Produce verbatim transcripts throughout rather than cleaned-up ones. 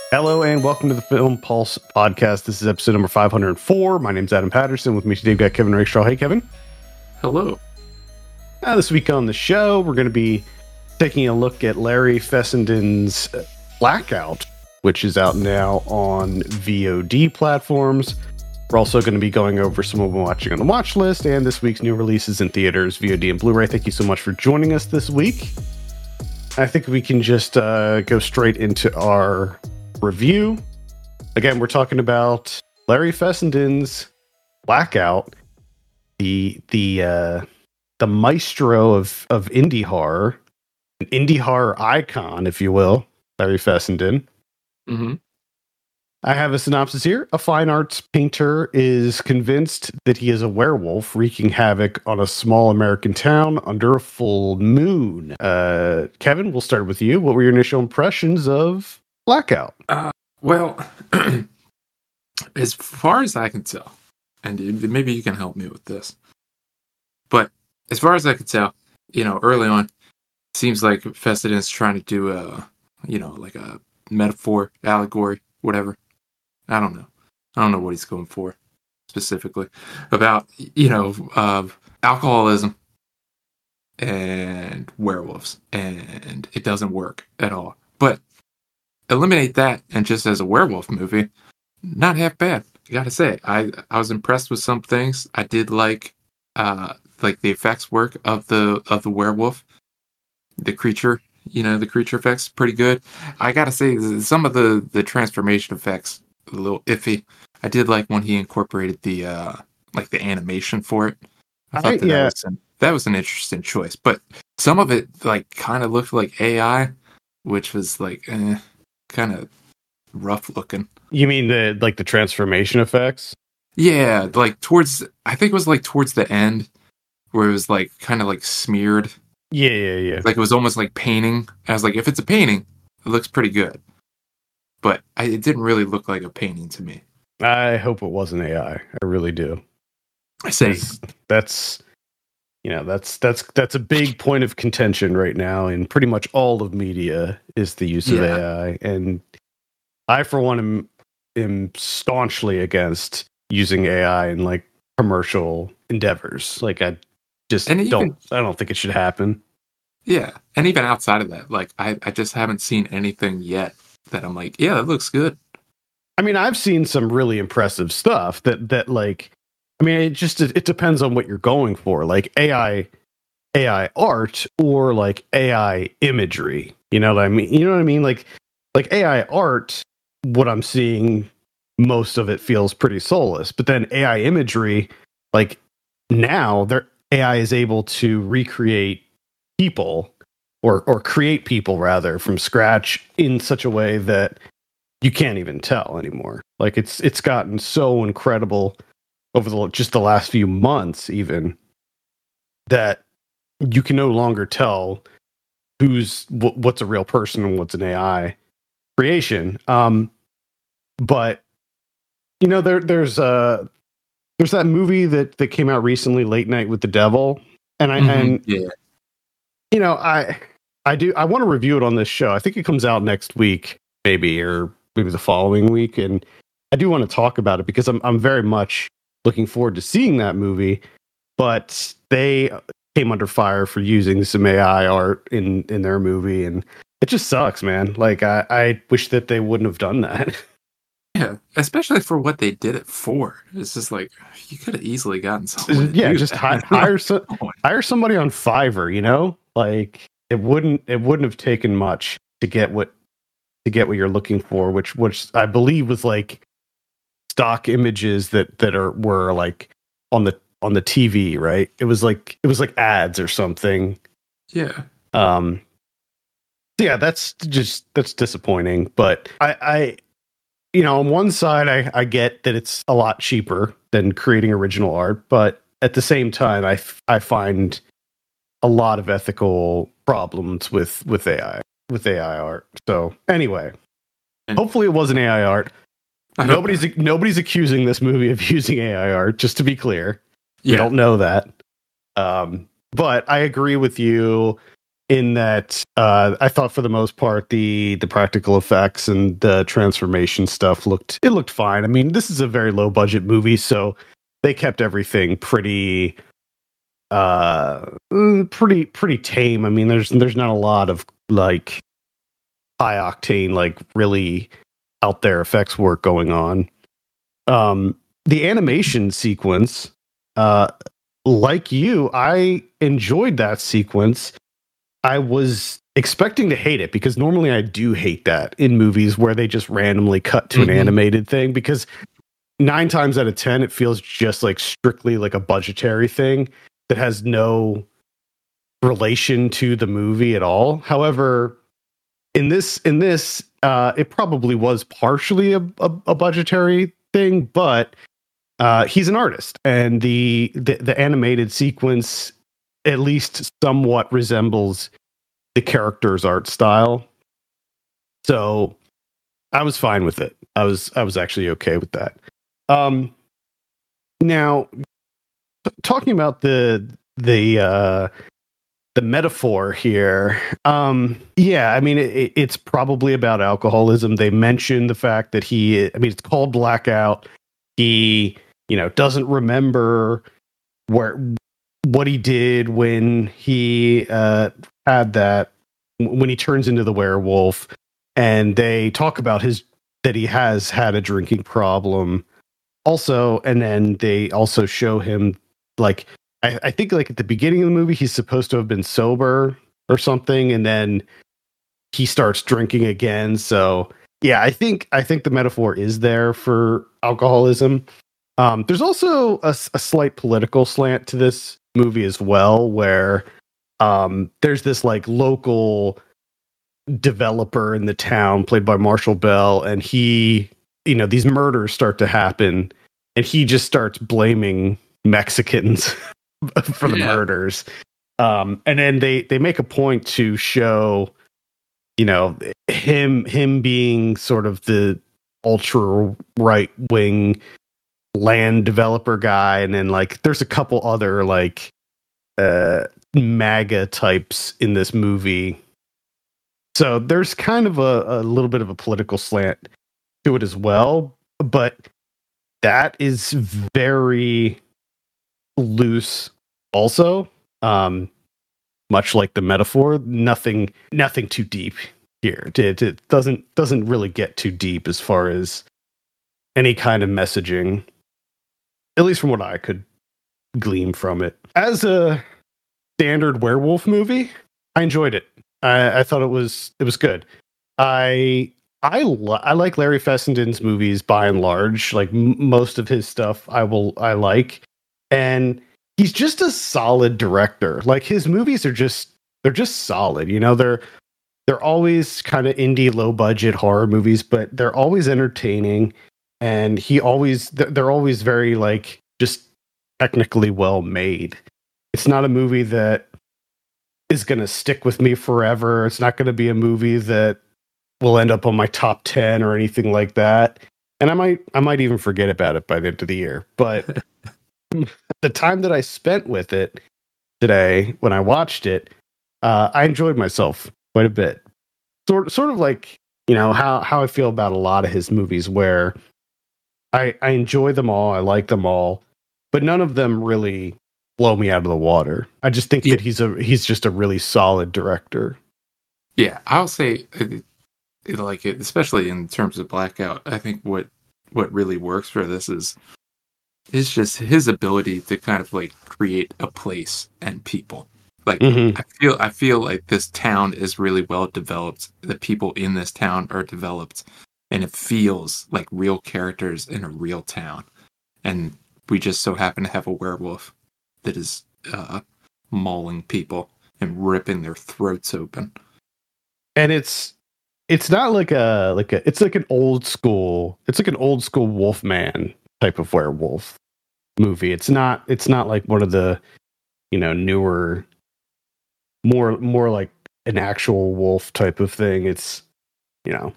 Hello and welcome to the Film Pulse podcast. This is episode number five hundred four. My name's Adam Patterson. With me today, we've got Kevin Rakestraw. Hey, Kevin. Hello. Uh, this week on the show, we're going to be taking a look at Larry Fessenden's Blackout, which is out now on V O D platforms. We're also going to be going over some of them watching on the watch list and this week's new releases in theaters, V O D and Blu-ray. Thank you so much for joining us this week. I think we can just uh, go straight into our review. Again, we're talking about Larry Fessenden's Blackout, the the uh, the maestro of of indie horror, an indie horror icon, if you will, Larry Fessenden. Mm-hmm. I have a synopsis here. A fine arts painter is convinced that he is a werewolf wreaking havoc on a small American town under a full moon. Uh, Kevin, we'll start with you. What were your initial impressions of Blackout? Uh, well, as far as I can tell, and maybe you can help me with this, but as far as I can tell, you know, early on, it seems like Fessenden's trying to do a, you know, like a metaphor, allegory, whatever. I don't know. I don't know what he's going for specifically about, you know, uh, alcoholism and werewolves, and it doesn't work at all. But eliminate that, and just as a werewolf movie, not half bad. I gotta say, I I was impressed with some things. I did like uh like the effects work of the of the werewolf, the creature. You know, the creature effects pretty good. I gotta say, some of the the transformation effects a little iffy. I did like when he incorporated the uh like the animation for it. I thought I, that, yeah. that was an, that was an interesting choice, but some of it like kind of looked like A I, which was like eh, kind of rough looking. You mean the like the transformation effects? Yeah, like towards I think it was like towards the end where it was like kind of like smeared. Yeah, yeah, yeah. Like it was almost like painting. I was like, if it's a painting, it looks pretty good. But I, it didn't really look like a painting to me. I hope it wasn't A I. I really do. I say that's you know that's that's that's a big point of contention right now in pretty much all of media is the use of Yeah. A I, and I for one am am staunchly against using A I in like commercial endeavors. Like I just And even- don't I don't think it should happen. yeah. And even outside of that, like I, I just haven't seen anything yet that I'm like, yeah, that looks good. I mean, I've seen some really impressive stuff that that like I mean, it just it depends on what you're going for. Like A I A I art or like A I imagery. You know what I mean? You know what I mean? Like like A I art, what I'm seeing, most of it feels pretty soulless. But then A I imagery, like now their A I is able to recreate people or or create people rather from scratch in such a way that you can't even tell anymore. Like it's it's gotten so incredible over the just the last few months even that you can no longer tell who's wh- what's a real person and what's an A I creation. Um, but you know there there's uh there's that movie that that came out recently, Late Night with the Devil, and I Mhm, and yeah. you know I I do I want to review it on this show. I think it comes out next week, maybe or maybe the following week, and I do want to talk about it because I'm I'm very much looking forward to seeing that movie. But they came under fire for using some A I art in in their movie, and it just sucks, man. Like I I wish that they wouldn't have done that. Yeah, especially for what they did it for. It's just like you could have easily gotten someone. to Yeah, do just that. hi- hire some, hire somebody on Fiverr. You know, like it wouldn't it wouldn't have taken much to get what to get what you're looking for, which which I believe was like stock images that that are were like on the on the T V, right? It was like it was like ads or something. Yeah. Um, yeah, that's just that's disappointing. But I, I, you know, on one side, I, I get that it's a lot cheaper than creating original art, but at the same time, I, f- I find a lot of ethical problems with with A I with A I art. So anyway, And- hopefully it wasn't A I art. I hope Nobody's not. nobody's accusing this movie of using A I art. Just to be clear, we Yeah. don't know that. Um, but I agree with you in that uh, I thought for the most part the the practical effects and the transformation stuff looked it looked fine. I mean, this is a very low budget movie, so they kept everything pretty uh pretty pretty tame. I mean, there's there's not a lot of like high octane, like really out there effects work going on. Um, the animation sequence, uh, like you, I enjoyed that sequence. I was expecting to hate it because normally I do hate that in movies where they just randomly cut to mm-hmm. an animated thing, because nine times out of ten, it feels just like strictly like a budgetary thing that has no relation to the movie at all. However, in this, in this, uh, it probably was partially a, a, a budgetary thing, but uh, he's an artist, and the, the the animated sequence at least somewhat resembles the character's art style. So I was fine with it. I was I was actually okay with that. Um, now, t- talking about the the uh, the metaphor here, um, yeah, I mean it, it's probably about alcoholism. They mention the fact that he, I mean, it's called blackout. He, you know, doesn't remember where what he did when he uh, had that, when he turns into the werewolf, and they talk about his that he has had a drinking problem also, and then they also show him like I, I think like at the beginning of the movie he's supposed to have been sober or something, and then he starts drinking again. So yeah, I think I think the metaphor is there for alcoholism. Um, there's also a, a slight political slant to this movie as well, where um, there's this like local developer in the town played by Marshall Bell, and he, you know, these murders start to happen, and he just starts blaming Mexicans for the yeah. murders. Um, and then they they make a point to show, you know, him him being sort of the ultra right wing land developer guy, and then like there's a couple other like uh MAGA types in this movie, so there's kind of a, a little bit of a political slant to it as well, but that is very loose also, um much like the metaphor. Nothing nothing too deep here. It, it doesn't doesn't really get too deep as far as any kind of messaging, at least from what I could glean from it. As a standard werewolf movie, I enjoyed it. I, I thought it was it was good. I I lo- I like Larry Fessenden's movies by and large. Like m- most of his stuff, I will I like, and he's just a solid director. Like his movies are just they're just solid. You know, they're they're always kind of indie, low budget horror movies, but they're always entertaining. And he always, they're always very like just technically well made. It's not a movie that is going to stick with me forever. It's not going to be a movie that will end up on my top ten or anything like that. And I might, I might even forget about it by the end of the year. But the time that I spent with it today, when I watched it, uh, I enjoyed myself quite a bit. Sort, sort of like, you know, how, how I feel about a lot of his movies, where I, I enjoy them all. I like them all, but none of them really blow me out of the water. I just think yeah. that he's a he's just a really solid director. Yeah, I'll say, like, especially in terms of Blackout, I think what what really works for this is is just his ability to kind of like create a place and people. Like, mm-hmm. I feel I feel like this town is really well developed. The people in this town are developed. And it feels like real characters in a real town. And we just so happen to have a werewolf that is uh, mauling people and ripping their throats open. And it's it's not like a like a it's like an old school it's like an old school Wolfman type of werewolf movie. It's not it's not like one of the, you know, newer, more more like an actual wolf type of thing. It's, you know,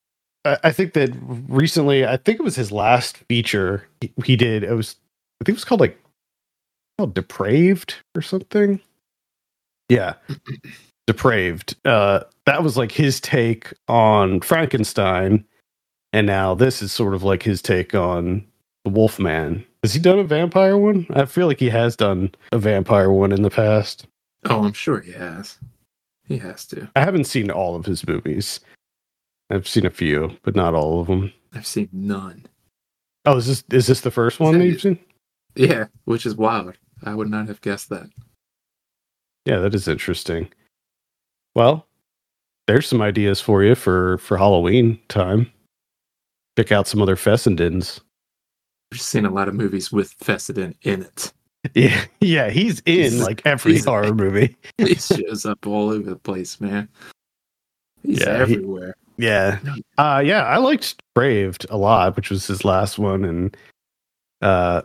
I think that recently, I think it was his last feature he, he did. It was, I think it was called like, called Depraved or something. Yeah. Depraved. Uh, that was like his take on Frankenstein, and now this is sort of like his take on the Wolfman. Has he done a vampire one? I feel like he has done a vampire one in the past. Oh, I'm sure he has. He has to. I haven't seen all of his movies. I've seen a few, but not all of them. I've seen none. Oh, is this is this the first one that you've seen? Yeah, which is wild. I would not have guessed that. Yeah, that is interesting. Well, there's some ideas for you for, for Halloween time. Pick out some other Fessendens. I've seen a lot of movies with Fessenden in it. Yeah, yeah, he's in He's- like every he's- horror movie. He shows up all over the place, man. He's Yeah, he- everywhere. Yeah. Uh yeah, I liked Braved a lot, which was his last one, and uh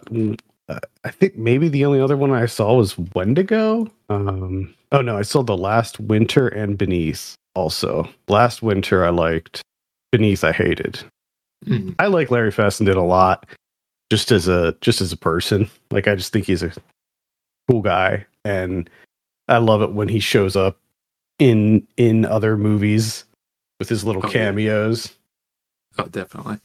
I think maybe the only other one I saw was Wendigo. Um oh no, I saw The Last Winter and Beneath also. Last Winter I liked. Beneath I hated. Mhm. I like Larry Fessenden a lot just as a just as a person. Like I just think he's a cool guy, and I love it when he shows up in in other movies with his little Oh, yeah. cameos. Oh, definitely.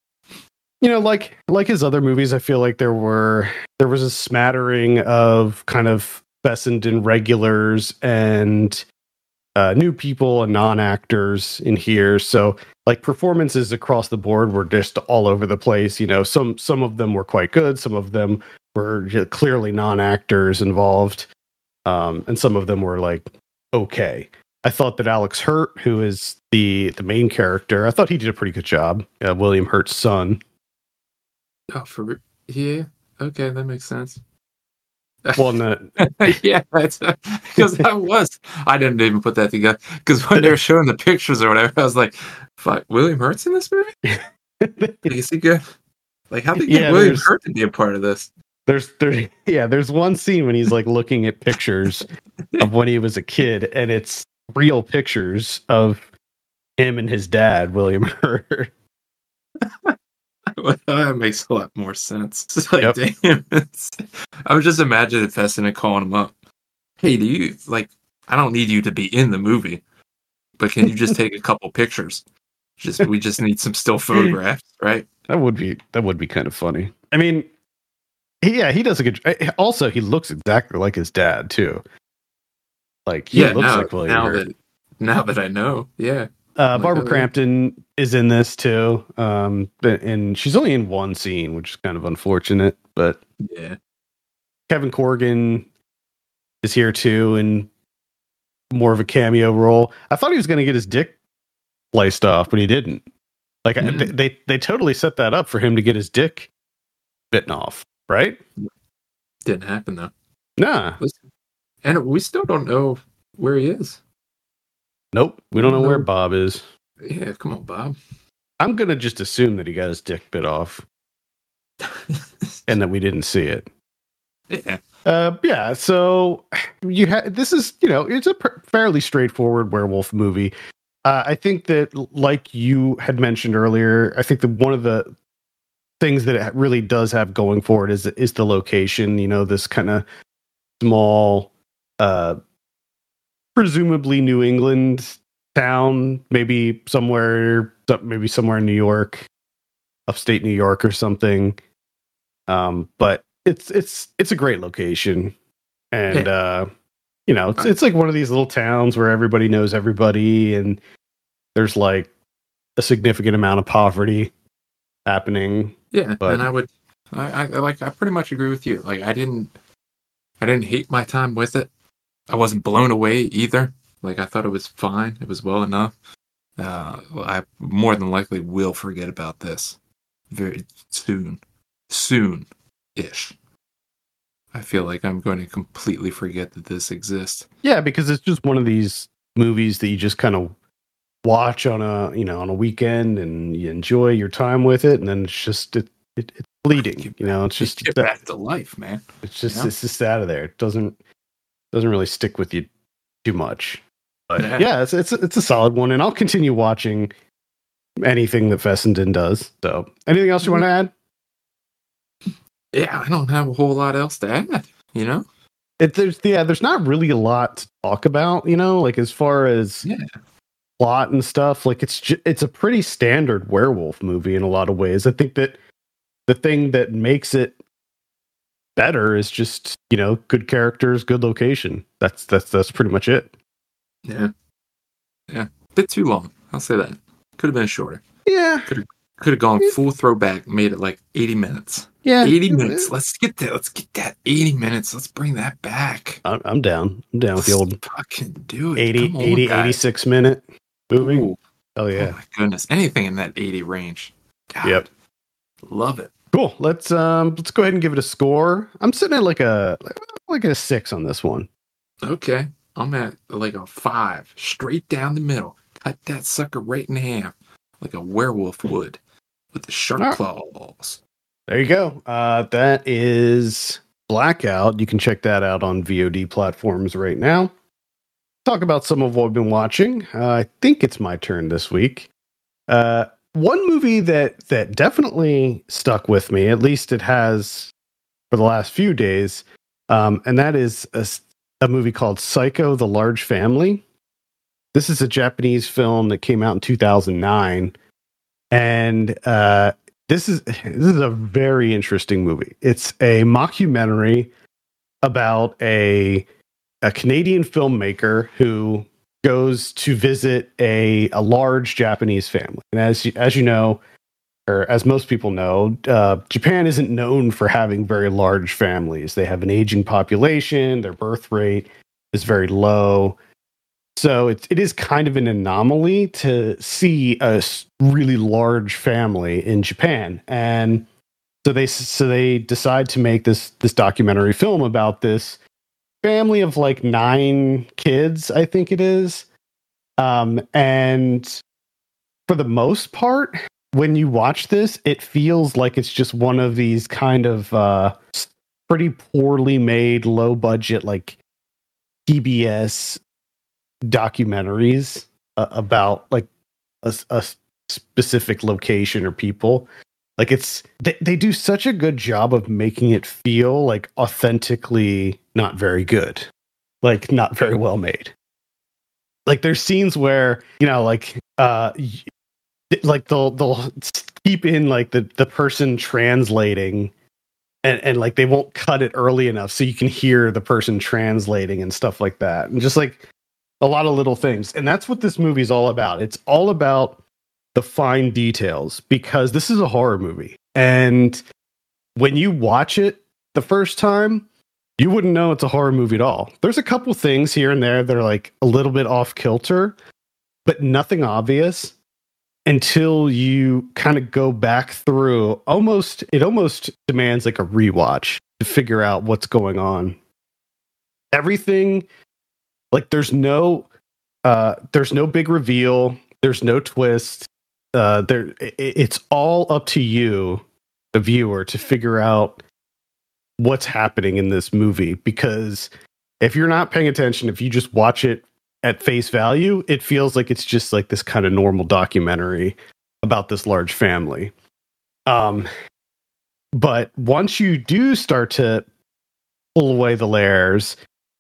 You know, like like his other movies, I feel like there were there was a smattering of kind of Fessenden regulars and uh, new people and non-actors in here. So like performances across the board were just all over the place. You know, some some of them were quite good, some of them were ju- clearly non-actors involved, um, and some of them were like okay. I thought that Alex Hurt, who is the the main character, I thought he did a pretty good job. Uh, William Hurt's son. Oh, for yeah. Okay, that makes sense. Well, no, yeah, that's because I was. I didn't even put that together because when they were showing the pictures or whatever, I was like, "Fuck, William Hurt's in this movie? Like, is he good? Like, how did they get Yeah, William there's- Hurt to be a part of this?" there's there, yeah, there's one scene when he's like looking at pictures of when he was a kid, and it's real pictures of him and his dad, William Hurt. Well, that makes a lot more sense. It's like, Yep. damn. It's, I was just imagining Fessenden calling him up. Hey, do you like? I don't need you to be in the movie, but can you just take a couple pictures? Just we just need some still photographs, right? That would be that would be kind of funny. I mean, he, yeah, he does a good. eh, Also, he looks exactly like his dad too. Like he yeah. looks Now, like William now Hurt. that now that I know, yeah. Uh, Like, Barbara oh, yeah. Crampton is in this too, um, but- and she's only in one scene, which is kind of unfortunate. But Yeah. Kevin Corrigan is here too, in more of a cameo role. I thought he was going to get his dick sliced off, but he didn't. Like I- Mm. they, they, they totally set that up for him to get his dick bitten off, right? Didn't happen though. Nah, And we still don't know where he is. nope. We don't know where No. Bob is. Yeah, come on, Bob. I'm gonna just assume that he got his dick bit off and that we didn't see it. yeah. Uh, yeah, so you have this is you know it's a pr- fairly straightforward werewolf movie. Uh, I think that, like you had mentioned earlier, I think that one of the things that it really does have going for it is is the location. You know, this kind of small, uh, presumably New England town, maybe somewhere, maybe somewhere in New York, upstate New York or something. Um, but it's it's it's a great location, and Yeah. uh, you know, it's it's like one of these little towns where everybody knows everybody, and there's like a significant amount of poverty happening. Yeah, But- and I would, I, I like, I pretty much agree with you. Like, I didn't, I didn't hate my time with it. I wasn't blown away either. Like, I thought it was fine. It was well enough. Uh, I more than likely will forget about this very soon, soon-ish. I feel like I'm going to completely forget that this exists. Yeah, because it's just one of these movies that you just kind of watch on a you know on a weekend, and you enjoy your time with it, and then it's just it, it it's fleeting. You know, it's just Get back to life, man. it's just Yeah. it's just out of there. It doesn't doesn't really stick with you too much. But Yeah. yeah, it's it's it's a solid one, and I'll continue watching anything that Fessenden does. So, anything else you want to add? Yeah, I don't have a whole lot else to add. You know, it, there's yeah, there's not really a lot to talk about, you know, like as far as Yeah. plot and stuff. Like it's ju- it's a pretty standard werewolf movie in a lot of ways. I think that the thing that makes it better is just, you know, good characters, good location. That's that's that's pretty much it. Yeah. Yeah. Bit too long. I'll say that. Could have been shorter. Yeah. Could have could have gone full throwback, made it like eighty minutes. Yeah. eighty minutes. Let's get that. Let's get that eighty minutes. Let's bring that back. I'm, I'm down. I'm down with the old fucking do it. eighty, Come on, eighty, guys. eighty-six minute movie. Ooh. Oh yeah. Oh my goodness. Anything in that eighty range. God, Yep. Love it. Cool. Let's um let's go ahead and give it a score. I'm sitting at like a like a six on this one. Okay. I'm at like a five. Straight down the middle. Cut that sucker right in half. Like a werewolf would. With the sharp Right. claws. There you go. Uh that is Blackout. You can check that out on V O D platforms right now. Talk about some of what I've been watching. Uh, I think it's my turn this week. Uh one movie that that definitely stuck with me, at least it has for the last few days, um, and that is a, a movie called Psycho: The Large Family. This is a Japanese film that came out in two thousand nine, and uh, this is this is a very interesting movie. It's a mockumentary about a a Canadian filmmaker who goes to visit a a large Japanese family. And as you, as you know, or as most people know, uh, Japan isn't known for having very large families. They have an aging population. Their birth rate is very low. So it, it is kind of an anomaly to see a s- really large family in Japan. And so they so they decide to make this this documentary film about this family of like nine kids, I think it is. Um, and for the most part, when you watch this, it feels like it's just one of these kind of uh, pretty poorly made, low budget, like P B S documentaries uh, about like a, a specific location or people. Like it's they, they do such a good job of making it feel like authentically not very good, like not very well made. Like there's scenes where, you know, like uh like they'll they'll keep in like the the person translating, and and like they won't cut it early enough so you can hear the person translating and stuff like that, and just like a lot of little things. And that's what this movie's all about. It's all about the fine details, because this is a horror movie, and when you watch it the first time, you wouldn't know it's a horror movie at all. There's a couple things here and there that are like a little bit off kilter, but nothing obvious until you kind of go back through. Almost, it almost demands like a rewatch to figure out what's going on. Everything, like there's no, uh, there's no big reveal. There's no twist. Uh, there, it, it's all up to you, the viewer, to figure out what's happening in this movie. Because if you're not paying attention, if you just watch it at face value, it feels like it's just like this kind of normal documentary about this large family. Um, but once you do start to pull away the layers,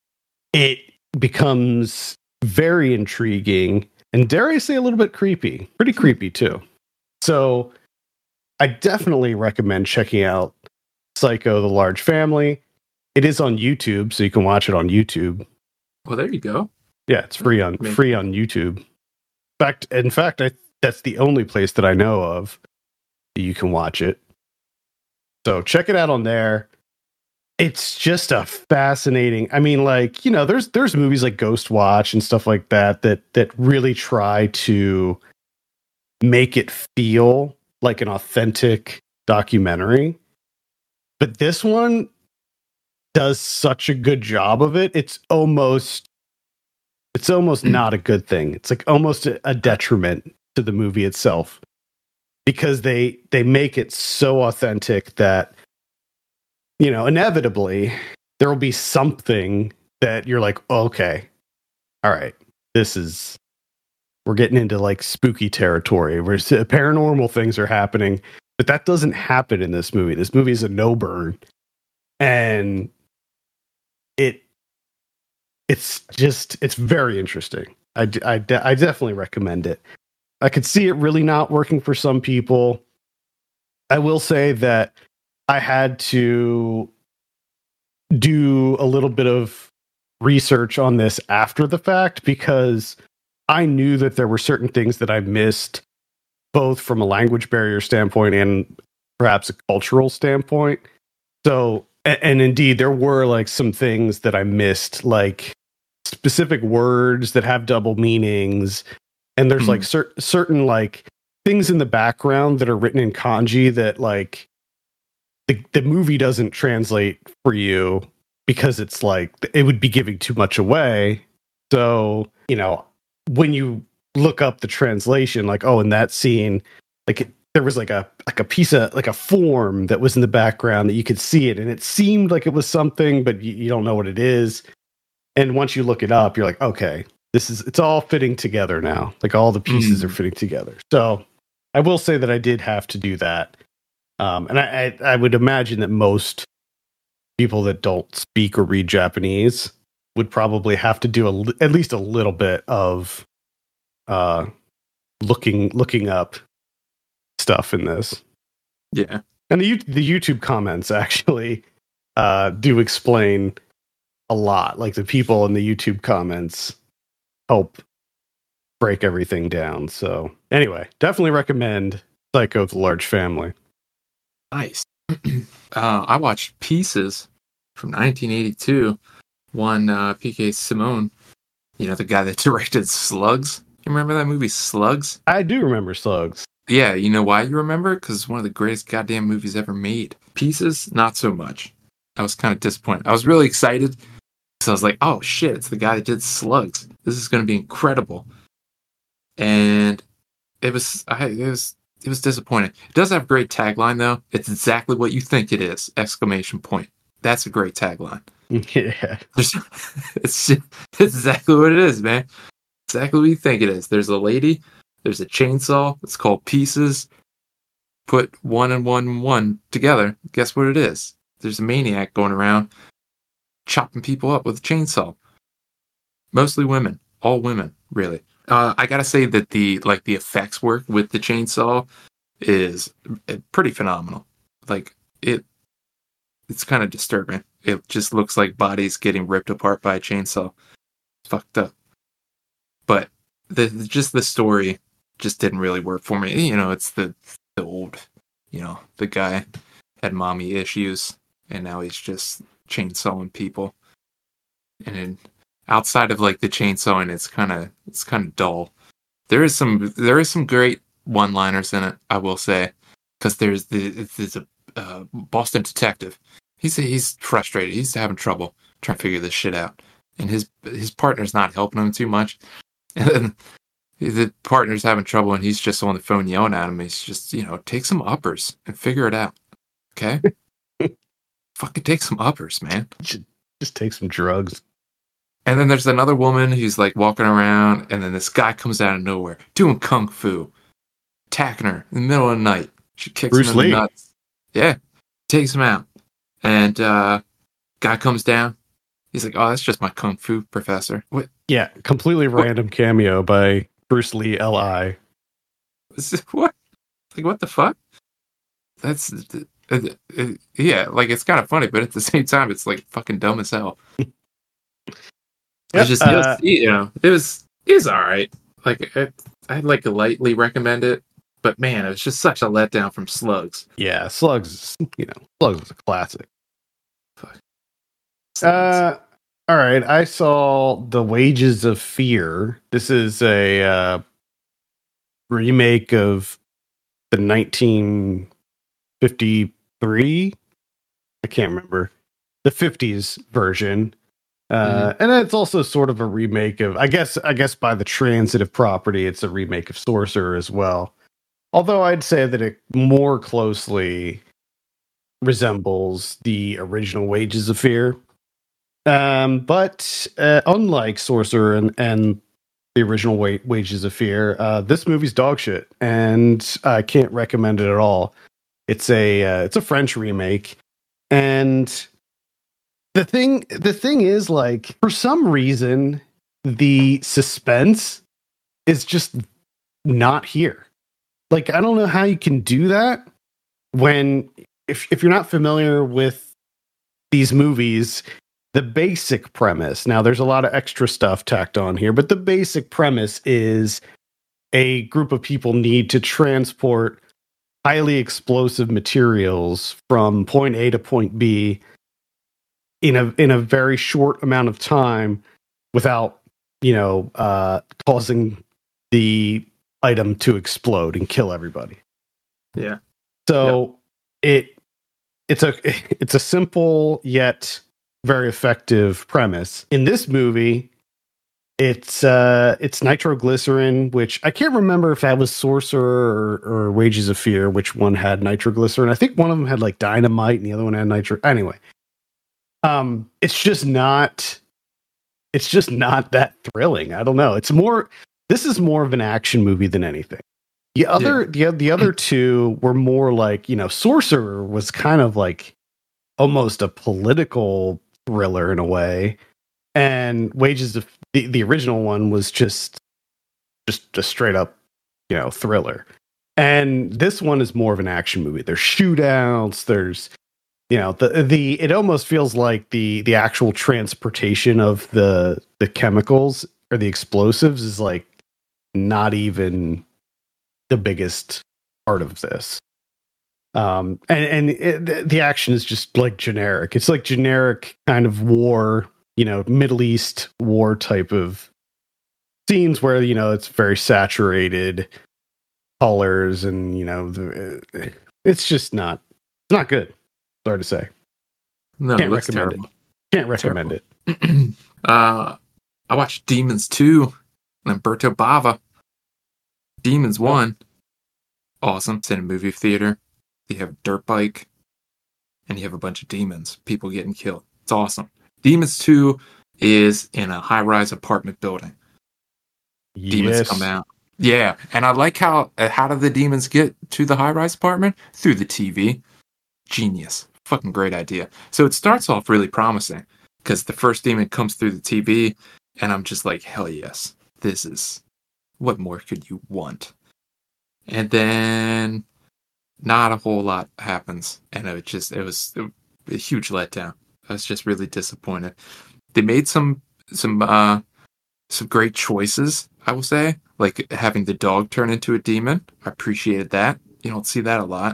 it becomes very intriguing, and dare I say a little bit creepy. Pretty creepy too. So I definitely recommend checking out Psycho: The Large Family. It is on YouTube, so you can watch it on YouTube. Well, there you go. Yeah, it's free on Maybe. free on YouTube. In fact, in fact, I, that's the only place that I know of that you can watch it. So check it out on there. It's just a fascinating. I mean, like, you know, there's there's movies like Ghost Watch and stuff like that that that really try to make it feel like an authentic documentary. But this one does such a good job of it. It's almost it's almost not a good thing. It's like almost a, a detriment to the movie itself, because they they make it so authentic that, you know, inevitably there will be something that you're like, oh, okay, all right, this is, we're getting into like spooky territory where paranormal things are happening, but that doesn't happen in this movie. This movie is a no burn, and it it's just it's very interesting. I, I, I definitely recommend it. I could see it really not working for some people. I will say that I had to do a little bit of research on this after the fact because I knew that there were certain things that I missed, both from a language barrier standpoint and perhaps a cultural standpoint. So, and, and indeed, there were like some things that I missed, like specific words that have double meanings. And there's mm-hmm. like cer- certain like things in the background that are written in kanji that like the, the movie doesn't translate for you because it's like it would be giving too much away. So, you know, when you look up the translation, like, oh, in that scene, like it, there was like a like a piece of like a form that was in the background that you could see it, and it seemed like it was something, but you, you don't know what it is. And once you look it up, you're like, okay, this is it's all fitting together now. Like all the pieces mm. are fitting together. So I will say that I did have to do that, um, and I, I I would imagine that most people that don't speak or read Japanese would probably have to do a, at least a little bit of uh, looking looking up stuff in this. Yeah. And the the YouTube comments actually uh, do explain a lot. Like the people in the YouTube comments help break everything down. So anyway, definitely recommend Psycho the Large Family. Nice. uh, I watched Pieces from nineteen eighty-two. One uh, P K Simone, you know, the guy that directed Slugs. You remember that movie, Slugs? I do remember Slugs. Yeah, you know why you remember? Because it's one of the greatest goddamn movies ever made. Pieces, not so much. I was kind of disappointed. I was really excited. So I was like, oh shit, it's the guy that did Slugs. This is going to be incredible. And it was, I, it was, it was disappointing. It does have a great tagline though. It's exactly what you think it is! Exclamation point. That's a great tagline. Yeah. There's, it's, it's exactly what it is, man. Exactly what you think it is. There's a lady. There's a chainsaw. It's called Pieces. Put one and one and one together. Guess what it is? There's a maniac going around chopping people up with a chainsaw. Mostly women. All women, really. Uh, I gotta say that the like the effects work with the chainsaw is pretty phenomenal. Like it, it's kind of disturbing. It just looks like bodies getting ripped apart by a chainsaw. It's fucked up. But the just the story just didn't really work for me. You know, it's the the old, you know, the guy had mommy issues, and now he's just chainsawing people. And then outside of like the chainsawing, it's kind of it's kind of dull. There is some there is some great one-liners in it, I will say, because there's the there's a uh, Boston detective. He's he's frustrated. He's having trouble trying to figure this shit out, and his his partner's not helping him too much. And then the partner's having trouble, and he's just on the phone yelling at him. He's just, you know, take some uppers and figure it out. Okay? Fucking take some uppers, man. Just, just take some drugs. And then there's another woman who's like walking around, and then this guy comes out of nowhere doing kung fu, attacking her in the middle of the night. She kicks Bruce him in Lee. the nuts. Yeah, takes him out. And uh, guy comes down. He's like, oh, that's just my kung fu professor. What? Yeah, completely random what? Cameo by Bruce Lee L I. What? Like, what the fuck? That's, uh, uh, yeah, like, it's kind of funny, but at the same time, it's, like, fucking dumb as hell. Yep, it's just, uh, you know, it was, it was alright. Like, it, I'd, like, to lightly recommend it, but, man, it was just such a letdown from Slugs. Yeah, Slugs, you know, Slugs is a classic. Fuck. Uh, all right. I saw The Wages of Fear. This is a uh, remake of the nineteen fifty-three. I can't remember the fifties version, uh, mm-hmm. and it's also sort of a remake of. I guess. I guess by the transitive property, it's a remake of Sorcerer as well. Although I'd say that it more closely resembles the original Wages of Fear. Um, but uh, unlike Sorcerer and, and the original wa- Wages of Fear, uh, this movie's dog shit, and I can't recommend it at all. It's a uh, it's a French remake, and the thing the thing is, like, for some reason the suspense is just not here. Like, I don't know how you can do that when if if you're not familiar with these movies. The basic premise, now there's a lot of extra stuff tacked on here, but the basic premise is a group of people need to transport highly explosive materials from point A to point B in a in a very short amount of time without, you know, uh, causing the item to explode and kill everybody. Yeah. So yeah. it it's a it's a simple yet very effective premise. In this movie, it's uh it's nitroglycerin, which I can't remember if that was Sorcerer or, or Wages of Fear, which one had nitroglycerin. I think one of them had like dynamite and the other one had nitro. Anyway, um, it's just not it's just not that thrilling. I don't know. It's more this is more of an action movie than anything. The other yeah. the the other two were more like, you know, Sorcerer was kind of like almost a political thriller in a way, and Wages of the, the original one was just just a straight up, you know, thriller. And this one is more of an action movie. There's shootouts, there's, you know, the the it almost feels like the the actual transportation of the the chemicals or the explosives is like not even the biggest part of this. Um, and and it, the action is just like generic. It's like generic kind of war, you know, Middle East war type of scenes where, you know, it's very saturated colors and, you know, the, it's just not, it's not good. Sorry to say. No, Can't it's recommend terrible. it. Can't recommend terrible. it. uh, I watched Demons two, Lamberto Bava. Demons one, awesome. It's in a movie theater. You have a dirt bike, and you have a bunch of demons, people getting killed. It's awesome. Demons two is in a high-rise apartment building. Yes. Demons come out. Yeah, and I like how, how do the demons get to the high-rise apartment? Through the T V. Genius. Fucking great idea. So it starts off really promising, because the first demon comes through the T V, and I'm just like, hell yes. This is, what more could you want? And then not a whole lot happens, and it just it was a huge letdown. I was just really disappointed. They made some some uh some great choices, I will say, like having the dog turn into a demon. I appreciated that. You don't see that a lot.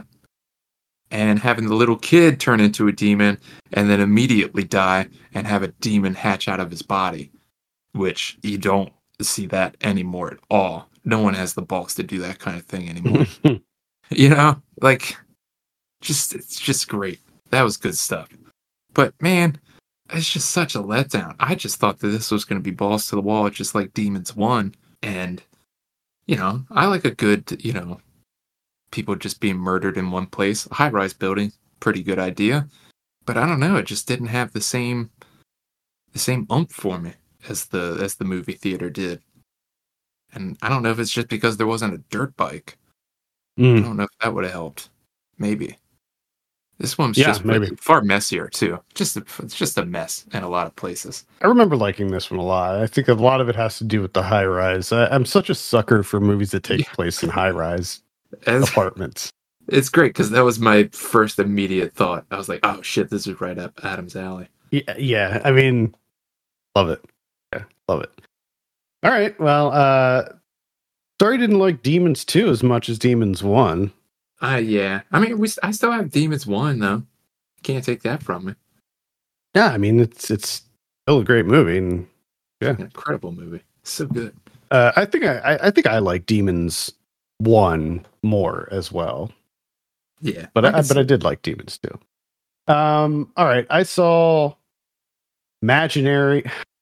And having the little kid turn into a demon and then immediately die and have a demon hatch out of his body, which you don't see that anymore at all. No one has the balls to do that kind of thing anymore. You know, like, just, it's just great. That was good stuff. But, man, it's just such a letdown. I just thought that this was going to be balls to the wall, just like Demons one. And, you know, I like a good, you know, people just being murdered in one place. A high-rise building, pretty good idea. But I don't know, it just didn't have the same, the same oomph for me as the, as the movie theater did. And I don't know if it's just because there wasn't a dirt bike. Mm. I don't know if that would have helped. Maybe. This one's yeah, just maybe. far messier, too. Just a, it's just a mess in a lot of places. I remember liking this one a lot. I think a lot of it has to do with the high-rise. I, I'm such a sucker for movies that take yeah. place in high-rise As, apartments. It's great, because that was my first immediate thought. I was like, oh, shit, this is right up Adam's alley. Yeah, yeah, I mean, love it. Yeah, love it. All right, well, uh... Sorry, didn't like Demons two as much as Demons one. Uh, yeah. I mean, we I still have Demons one, though. Can't take that from me. Yeah, I mean, it's it's still a great movie. And, yeah. An incredible movie. So good. Uh, I think I, I think I like Demons one more as well. Yeah. But I, I but I did like Demons two. Um, all right, I saw Imaginary.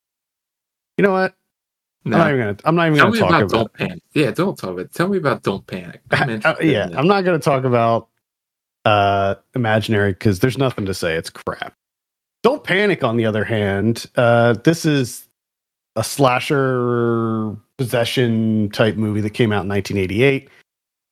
You know what? No. I'm not even gonna. I'm not even Tell gonna talk about, about. Don't Panic. Yeah, don't talk about it. Tell me about Don't Panic. I'm uh, yeah, I'm not gonna talk about uh, Imaginary because there's nothing to say. It's crap. Don't Panic, on the other hand, uh, this is a slasher possession type movie that came out in nineteen eighty-eight,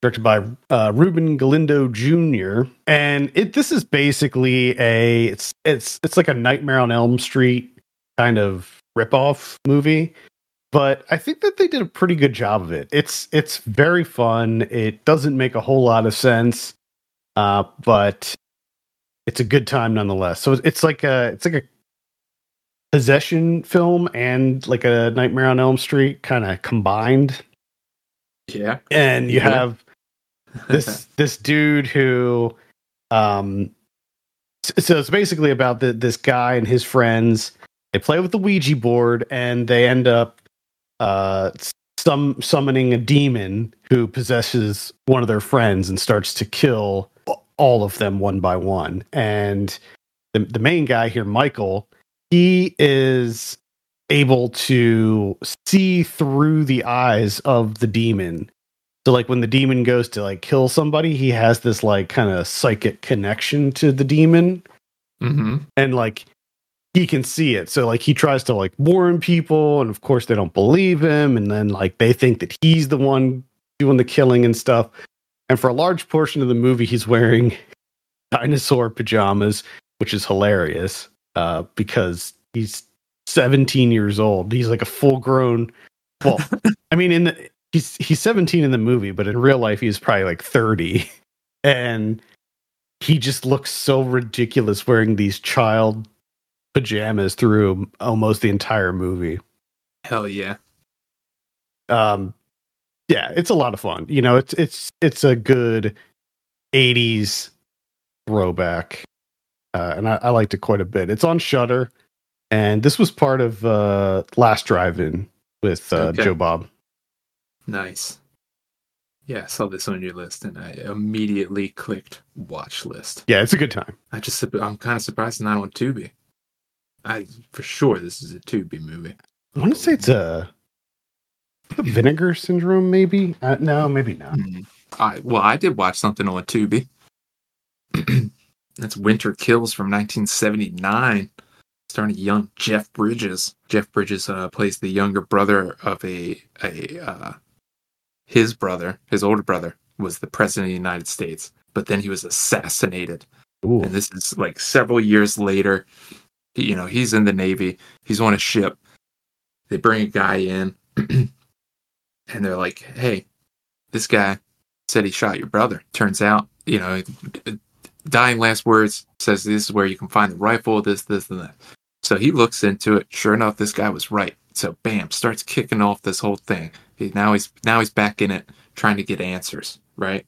directed by uh, Ruben Galindo Junior And it this is basically a it's it's it's like a Nightmare on Elm Street kind of ripoff movie. But I think that they did a pretty good job of it. It's it's very fun. It doesn't make a whole lot of sense, uh, but it's a good time nonetheless. So it's like a it's like a possession film and like a Nightmare on Elm Street kind of combined. Yeah, and you yeah. have this this dude who, um, so it's basically about the, this guy and his friends. They play with the Ouija board, and they end up uh, some summoning a demon who possesses one of their friends and starts to kill all of them one by one. And the the main guy here, Michael, he is able to see through the eyes of the demon. So like when the demon goes to like kill somebody, he has this like kind of psychic connection to the demon. Mm-hmm. And like he can see it. So like he tries to like warn people, and of course they don't believe him, and then like they think that he's the one doing the killing and stuff. And for a large portion of the movie, he's wearing dinosaur pajamas, which is hilarious uh, because he's seventeen years old. He's like a full grown. Well, I mean, in the he's he's seventeen in the movie, but in real life he's probably like thirty, and he just looks so ridiculous wearing these child pajamas through almost the entire movie. Hell yeah. Um, yeah, it's a lot of fun. You know, it's it's it's a good eighties throwback, uh, and I, I liked it quite a bit. It's on Shudder. And this was part of uh, Last Drive-In with uh, Okay. Joe Bob. Nice. Yeah, I saw this on your list, and I immediately clicked watch list. Yeah, it's a good time. I just I'm kind of surprised it's not on Tubi. I for sure this is a Tubi movie. I want to say it's a, a Vinegar Syndrome, maybe. Uh, no, maybe not. Mm. I well, I did watch something on Tubi. That's Winter Kills from nineteen seventy-nine. Starring young Jeff Bridges. Jeff Bridges uh, plays the younger brother of a a uh, his brother. His older brother was the president of the United States, but then he was assassinated. Ooh. And this is like several years later. He, you know, he's in the Navy. He's on a ship. They bring a guy in, and they're like, "Hey, this guy said he shot your brother." Turns out, you know, dying last words says this is where you can find the rifle. This, this, and that. So he looks into it. Sure enough, this guy was right. So bam, starts kicking off this whole thing. He, now he's now he's back in it, trying to get answers. Right.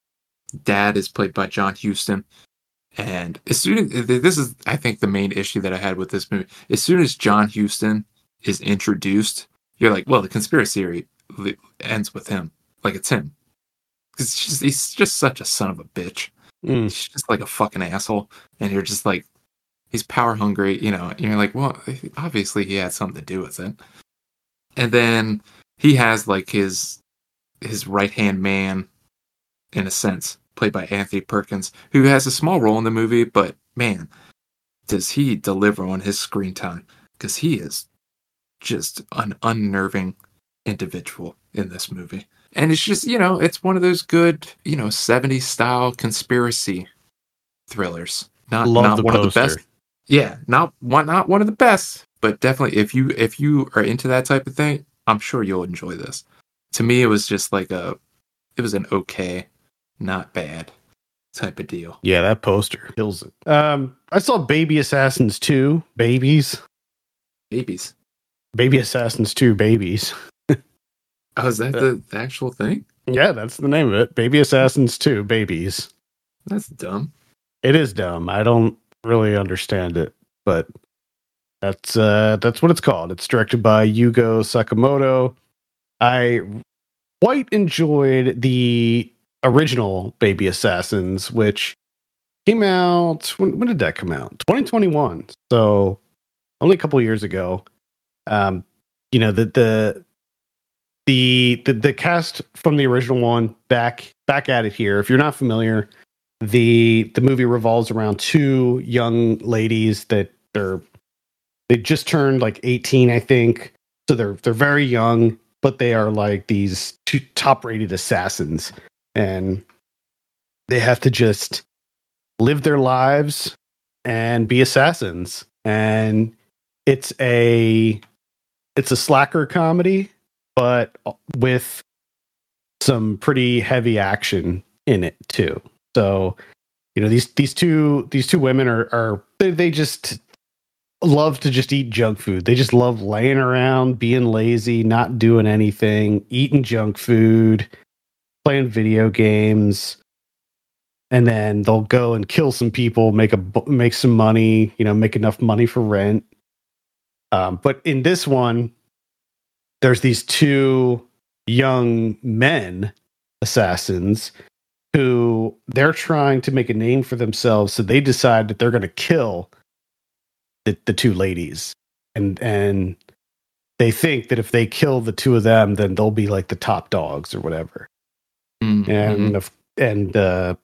Dad is played by John Huston, and as soon as this is, I think, the main issue that I had with this movie. As soon as John Huston is introduced, you're like, well, the conspiracy ends with him. Like it's him, because he's, he's just such a son of a bitch. Mm. He's just like a fucking asshole, and you're just like, he's power hungry, you know. And you're like, well, obviously he had something to do with it. And then he has like his his right hand man, in a sense, played by Anthony Perkins, who has a small role in the movie, but man, does he deliver on his screen time, because he is just an unnerving individual in this movie. And it's just, you know, it's one of those good, you know, seventies style conspiracy thrillers. Not, Love not the one poster. of the best. Yeah, not one, not one of the best, but definitely if you if you are into that type of thing, I'm sure you'll enjoy this. To me, it was just like a, it was an okay, not bad type of deal. Yeah, that poster kills it. Um, I saw Baby Assassins two, Babies. Babies. Baby Assassins two, Babies. Oh, is that the, the actual thing? Yeah, that's the name of it. Baby Assassins two, Babies. That's dumb. It is dumb. I don't really understand it, but that's uh, that's what it's called. It's directed by Yugo Sakamoto. I quite enjoyed the original Baby Assassins, which came out. When, when did that come out? twenty twenty-one. So only a couple years ago. Um, you know, the the the the the cast from the original one back back at it here. If you're not familiar, the the movie revolves around two young ladies that they're they just turned like eighteen, I think. So they're they're very young, but they are like these two top rated assassins. and they have to just live their lives and be assassins. And it's a it's a slacker comedy, but with some pretty heavy action in it too. So, you know, these these two these two women are are they, they just love to just eat junk food. They just love laying around, being lazy, not doing anything, eating junk food, playing video games, and then they'll go and kill some people, make a make some money, you know, make enough money for rent. Um, but in this one, there's these two young men assassins who they're trying to make a name for themselves, so they decide that they're going to kill the, the two ladies, and and they think that if they kill the two of them, then they'll be like the top dogs or whatever. Mm-hmm. And of, and uh,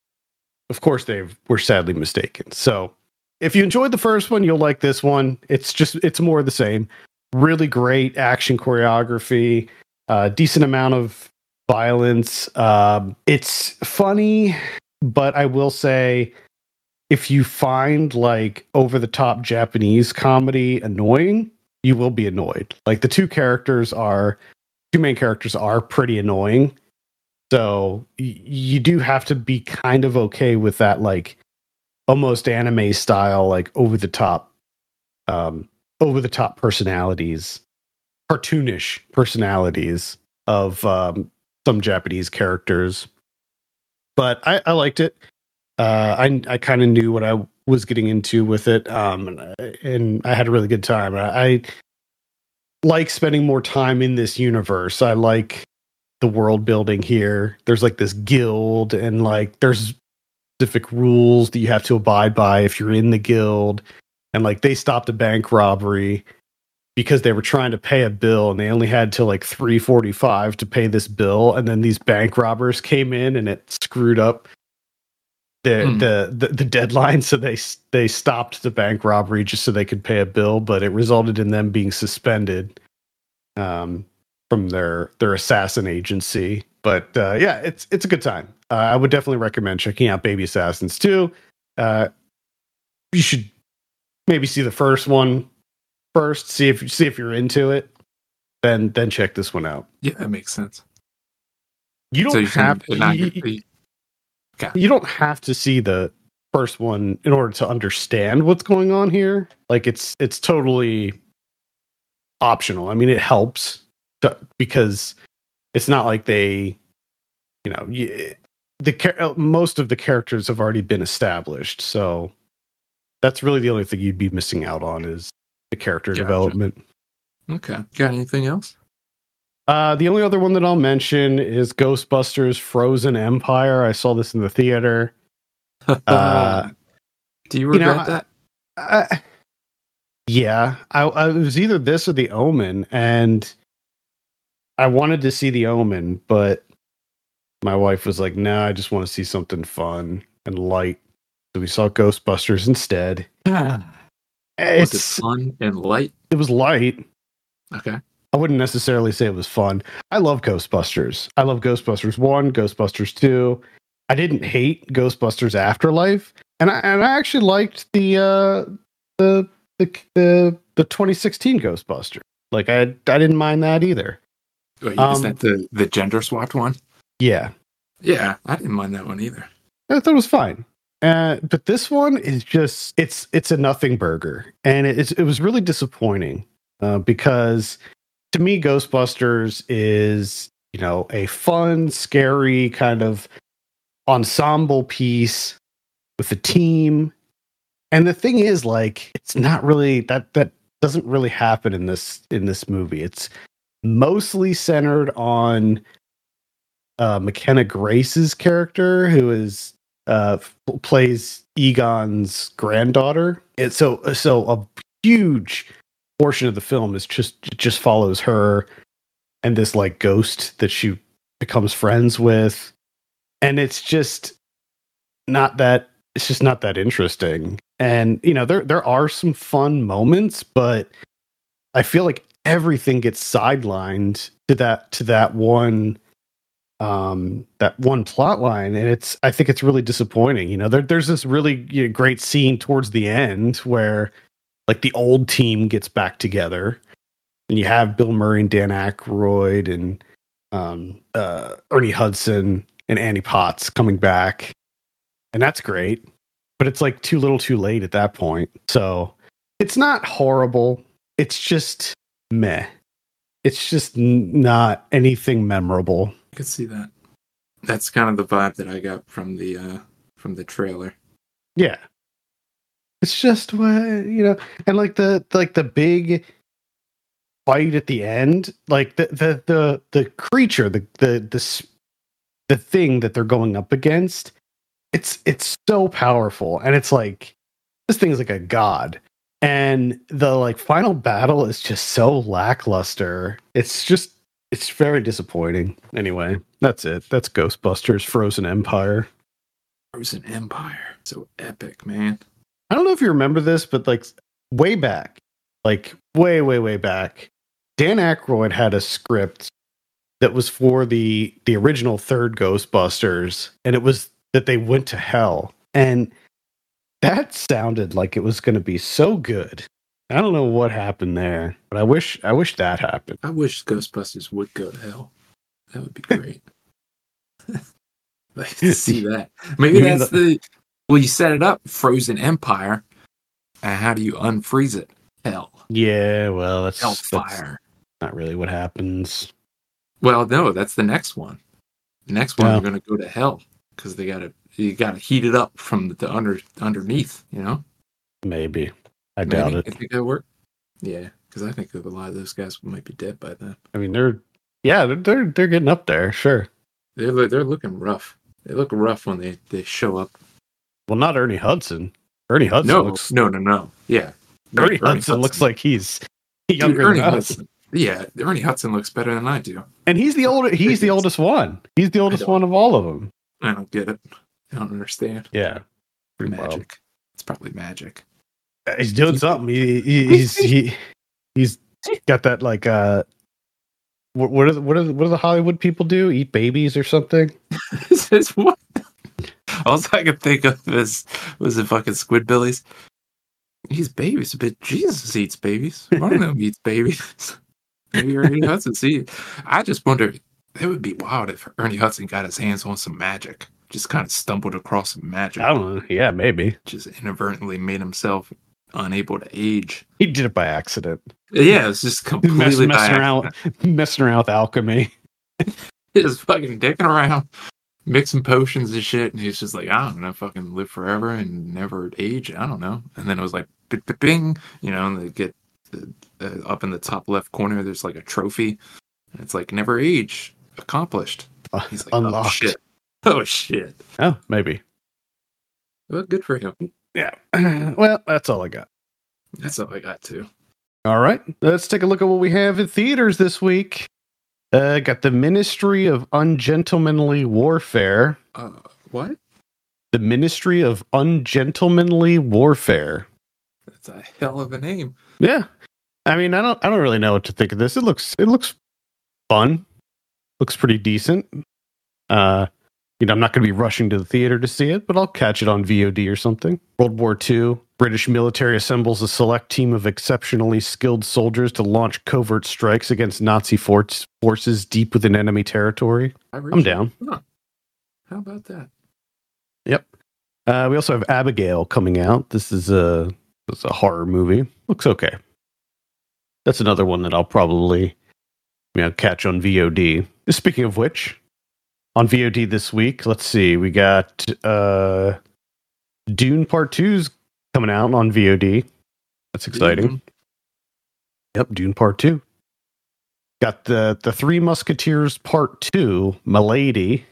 of course, they were sadly mistaken. So, if you enjoyed the first one, you'll like this one. It's just it's more of the same. Really great action choreography, uh, decent amount of violence. Um, it's funny, but I will say, if you find like over the top Japanese comedy annoying, you will be annoyed. Like the two characters are, two main characters are pretty annoying. So y- you do have to be kind of okay with that, like almost anime style, like over the top, um, over the top personalities, cartoonish personalities of um, some Japanese characters. But I, I liked it. Uh, I I kind of knew what I was getting into with it, um, and, and I had a really good time. I, I like spending more time in this universe. I like the world building here. There's like this guild, and like there's specific rules that you have to abide by if you're in the guild. And like they stopped a bank robbery because they were trying to pay a bill, and they only had till like three forty-five to pay this bill. And then these bank robbers came in, and it screwed up the mm. the, the the deadline. So they they stopped the bank robbery just so they could pay a bill, but it resulted in them being suspended um, from their their assassin agency. But uh, yeah, it's it's a good time. Uh, I would definitely recommend checking out Baby Assassins too. Uh, you should maybe see the first one first, see if see if you're into it, then then check this one out. Yeah, that makes sense. You don't so have to, not, you, you, okay. you don't have to see the first one in order to understand what's going on here. Like it's it's totally optional. I mean, it helps to, because it's not like they, you know, you, the most of the characters have already been established, so that's really the only thing you'd be missing out on is the character gotcha. development. Okay. Got anything else? Uh, the only other one that I'll mention is Ghostbusters Frozen Empire. I saw this in the theater. uh, Do you regret you know, that? I, I, yeah. I, I, it was either this or The Omen, and I wanted to see The Omen, but my wife was like, no, nah, I just want to see something fun and light. So we saw Ghostbusters instead. Was it fun and light? It was light. Okay. I wouldn't necessarily say it was fun. I love Ghostbusters. I love Ghostbusters one, Ghostbusters two. I didn't hate Ghostbusters Afterlife, and I and I actually liked the uh, the the the the twenty sixteen Ghostbusters. Like I I didn't mind that either. Wait, um, is that the the gender swapped one? Yeah. Yeah, I didn't mind that one either. I thought it was fine. Uh, but this one is just it's it's a nothing burger, and it, it's, it was really disappointing uh, because to me Ghostbusters is, you know, a fun, scary kind of ensemble piece with a team, and the thing is, like, it's not really that that doesn't really happen in this in this movie. It's mostly centered on uh, McKenna Grace's character, who is. Uh, f- plays Egon's granddaughter, and so so a huge portion of the film is just just follows her and this like ghost that she becomes friends with, and it's just not that it's just not that interesting. And you know there there are some fun moments, but I feel like everything gets sidelined to that to that one um, that one plot line, and it's I think it's really disappointing. You know, there, there's this really you know, great scene towards the end where like the old team gets back together, and you have Bill Murray and Dan Aykroyd and um, uh, Ernie Hudson and Annie Potts coming back, and that's great. But it's like too little, too late at that point. So it's not horrible. It's just meh. It's just n- not anything memorable. I could see that. That's kind of the vibe that I got from the uh, from the trailer. Yeah, it's just what you know, and like the like the big fight at the end, like the the the the creature, the the the the thing that they're going up against. It's it's so powerful, and it's like this thing is like a god, and the like final battle is just so lackluster. It's just it's very disappointing. Anyway, that's it. That's Ghostbusters: Frozen Empire. Frozen Empire, so epic, man. I don't know if you remember this, but like way back, like way way way back, Dan Aykroyd had a script that was for the the original third Ghostbusters, and it was that they went to hell, and that sounded like it was going to be so good. I don't know what happened there, but I wish I wish that happened. I wish Ghostbusters would go to hell. That would be great. Like to see that. Maybe that's the well, you set it up, Frozen Empire, and how do you unfreeze it? Hell. Yeah, well, that's Hellfire. That's not really what happens. Well, no, that's the next one. The next one, Yeah. they're going to go to hell because they got to you got to heat it up from the under underneath. You know, Maybe. I Maybe. doubt You it. think that work? Yeah, because I think that a lot of those guys might be dead by then. I mean, they're yeah, they're they're, they're getting up there. Sure. They're li- they're looking rough. They look rough when they, they show up. Well, not Ernie Hudson. Ernie Hudson No, looks. no, no, no. Yeah, Ernie, Hudson looks like he's Dude, younger Ernie than us. Hudson. Yeah, Ernie Hudson looks better than I do. And he's the old. He's the oldest one. He's the oldest don't- one of all of them. I don't get it. I don't understand. Yeah. Pretty wild. Magic. It's probably magic. Uh, He's doing something. He, he he's he he's got that like uh. What what are the, what are the, what do the Hollywood people do? Eat babies or something? This is what. All I could think of is was it fucking Squidbillies. He's babies, but Jesus eats babies. One of them eats babies. Maybe Ernie Hudson. See, I just wonder. It would be wild if Ernie Hudson got his hands on some magic. Just kind of stumbled across some magic. I don't know. Yeah, maybe Just inadvertently made himself unable to age. he did it by accident. Yeah, it's just Mess, completely by messing accident. around, messing around with alchemy. Just fucking dicking around, mixing potions and shit, and he's just like, I don't know, fucking live forever and never age. I don't know. And then it was like, bing, bing, bing, you know, and they get uh, uh, up in the top left corner. There's like a trophy, and it's like never age, accomplished. He's like, Unlocked. oh shit, oh shit. Oh, maybe. Well, good for him. Yeah. Well, that's all I got. That's all I got too. All right, let's take a look at what we have in theaters this week. Uh, got the Ministry of Ungentlemanly Warfare. Uh, what? The Ministry of Ungentlemanly Warfare. That's a hell of a name. Yeah, I mean, I don't, I don't really know what to think of this. It looks, it looks fun. Looks pretty decent. Uh, you know, I'm not going to be rushing to the theater to see it, but I'll catch it on V O D or something. World War Two. British military assembles a select team of exceptionally skilled soldiers to launch covert strikes against Nazi for- forces deep within enemy territory. I'm down. Huh. How about that? Yep. Uh, we also have Abigail coming out. This is a, this is a horror movie. Looks okay. That's another one that I'll probably you know, catch on V O D. Speaking of which, on V O D this week, let's see. We got uh, Dune Part two's coming out on V O D. That's exciting. Dune. Yep, Dune Part two. Got the the Three Musketeers Part two, Milady.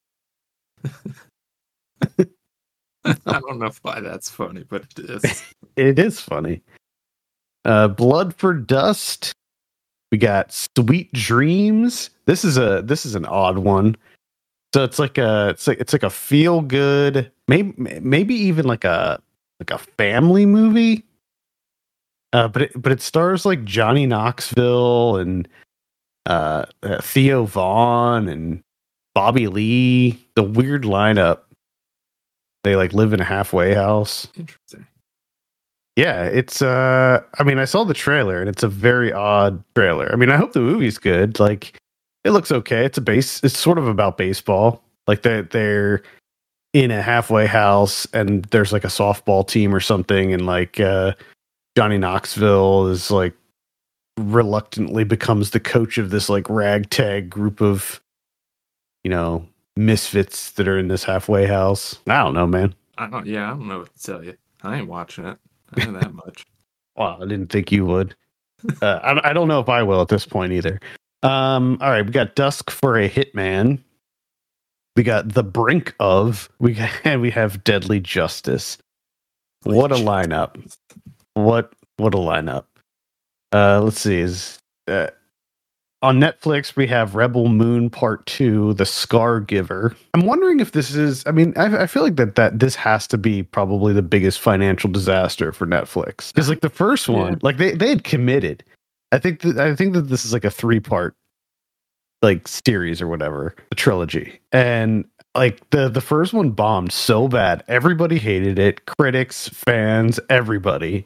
I don't know why that's funny, but it is. It is funny. Uh, Blood for Dust. We got Sweet Dreams. This is a this is an odd one. So it's like a it's like it's like a feel good, maybe maybe even like a like a family movie. Uh, but it but it stars like Johnny Knoxville and uh, uh Theo Vaughn and Bobby Lee, the weird lineup. They like live in a halfway house. Interesting. Yeah, it's uh I mean, I saw the trailer and it's a very odd trailer. I mean, I hope the movie's good. Like it looks okay. It's a base it's sort of about baseball. Like they they're in a halfway house and there's like a softball team or something, and like uh Johnny Knoxville is like reluctantly becomes the coach of this like ragtag group of, you know, misfits that are in this halfway house. I don't know, man. I don't. Yeah, I don't know what to tell you. I ain't watching it. I know that much. Well, I didn't think you would. Uh, I, I don't know if I will at this point either. Um, all right, we got Dusk for a Hitman. We got The Brink of. We got, and we have Deadly Justice. What a lineup! What what a lineup! Uh, let's see. Is uh, on Netflix we have Rebel Moon Part Two, The Scar Giver. I'm wondering if this is. I mean, I, I feel like that that this has to be probably the biggest financial disaster for Netflix, because like the first one, yeah. like they they had committed. I think that I think that this is like a three part like series or whatever, the trilogy, and like the the first one bombed so bad, everybody hated it, critics, fans, everybody,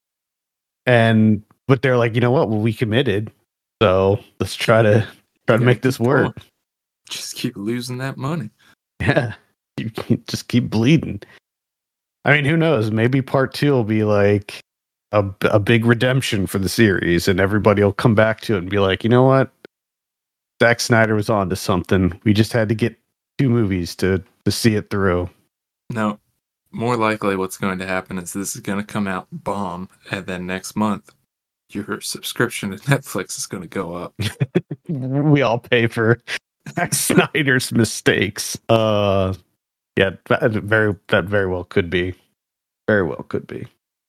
and but they're like, you know what? Well, we committed. So let's try to try to make this work. Going. Just keep losing that money. Yeah, you just keep bleeding. I mean, who knows? Maybe part two will be like a a big redemption for the series, and everybody will come back to it and be like, you know what? Zack Snyder was on to something. We just had to get two movies to to see it through. No, more likely, what's going to happen is this is going to come out bomb, and then next month, your subscription to Netflix is going to go up. We all pay for Zack Snyder's mistakes. Uh, yeah, that very that very well could be. Very well could be.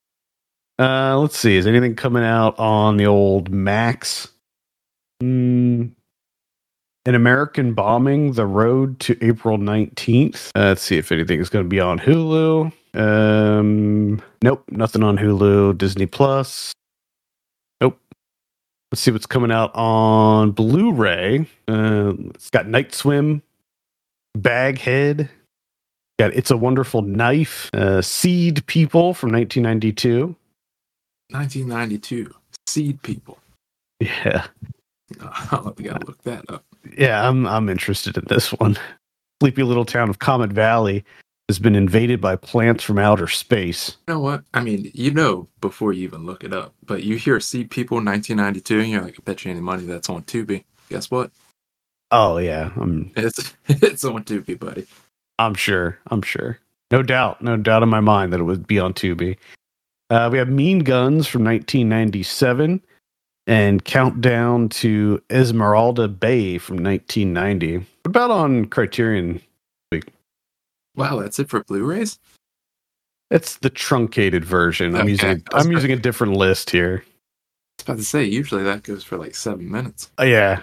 Uh, let's see. Is anything coming out on the old Max? Hmm. An American Bombing: The Road to April nineteenth. Uh, let's see if anything is going to be on Hulu. Um, nope, nothing on Hulu. Disney Plus. Nope. Let's see what's coming out on Blu-ray. Uh, it's got Night Swim, Baghead, got It's a Wonderful Knife, uh, Seed People from nineteen ninety-two. nineteen ninety-two. Seed People. Yeah. Oh, we gotta look that up. Yeah, I'm I'm interested in this one. Sleepy little town of Comet Valley has been invaded by plants from outer space. You know what? I mean, you know before you even look it up, but you hear Seed People nineteen ninety-two, and you're like, I bet you any money that's on Tubi. Guess what? Oh yeah, I'm, it's it's on Tubi, buddy. I'm sure. I'm sure. No doubt. No doubt in my mind that it would be on Tubi. Uh, we have Mean Guns from nineteen ninety-seven. And Countdown to Esmeralda Bay from nineteen ninety. What about on Criterion Week? Wow, that's it for Blu-rays? It's the truncated version. I'm okay. using I'm right. using a different list here. I was about to say, usually that goes for like seven minutes. Oh, yeah.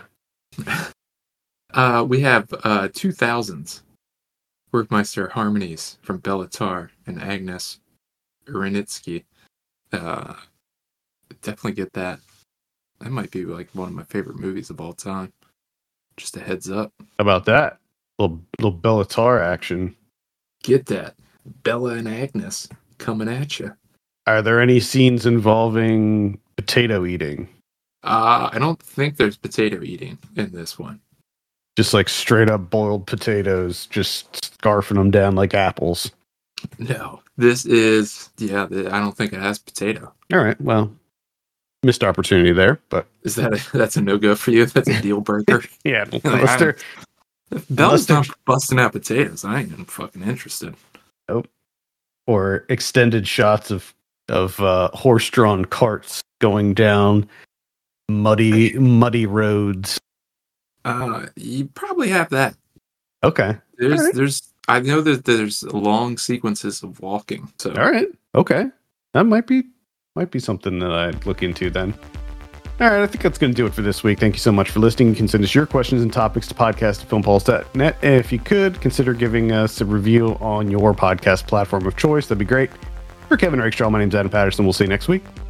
uh, we have uh, two thousands. Workmeister Harmonies from Bellatar and Agnes Urinitsky. Uh, definitely get that. That might be like one of my favorite movies of all time. Just a heads up. How about that? Little little Bellatar action. Get that. Bella and Agnes coming at you. Are there any scenes involving potato eating? Uh, I don't think there's potato eating in this one. Just like straight up boiled potatoes, just scarfing them down like apples. No. This is, yeah, I don't think it has potato. All right, well. Missed opportunity there, but is that a, that's a no-go for you? That's a deal breaker. Yeah, like, unless they're Bella's not busting out potatoes, I ain't even fucking interested. Nope. Or extended shots of of uh, horse-drawn carts going down muddy muddy roads. Uh, you probably have that. Okay. There's right. there's I know that there's long sequences of walking. So all right, okay, that might be. Might be something that I'd look into then. All right, I think that's going to do it for this week. Thank you so much for listening. You can send us your questions and topics to podcast at filmpulse dot net. And if you could, consider giving us a review on your podcast platform of choice. That'd be great. For Kevin Rakestraw, my name's Adam Patterson. We'll see you next week.